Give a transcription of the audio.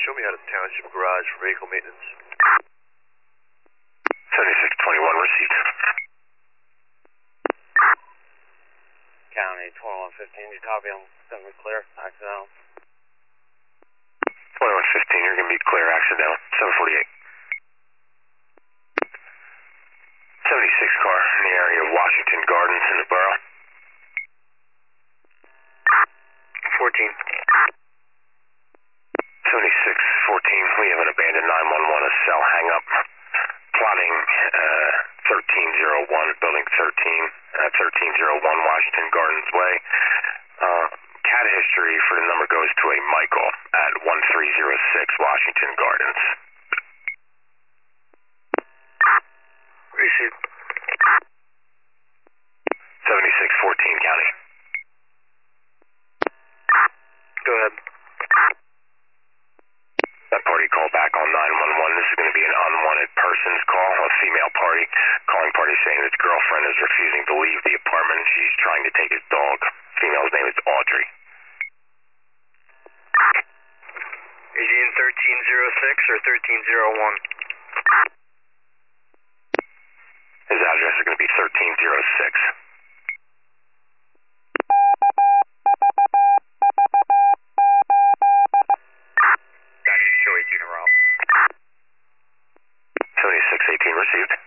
show me how to township garage for vehicle maintenance. 7621 received. County 2115, you copy? I'm going to be clear. Accidental. 2115, you're going to be clear. Accidental. 748. 76 car in the area of Washington Gardens in the borough. 14. 7614, we have an abandoned 911, a cell hang up. Plotting 1301, building 1301 Washington Gardens Way. CAD history for the number goes to a Michael at 1306 Washington Gardens. Received. 7614 County. Go ahead. That party called back on 911. This is going to be an unwanted person's call. A female party. Calling party saying his girlfriend is refusing to leave the apartment. She's trying to take his dog. Female's name is Audrey. Is he in 1306 or 1301? His address is going to be 1306. Show 18 around. 7618 received.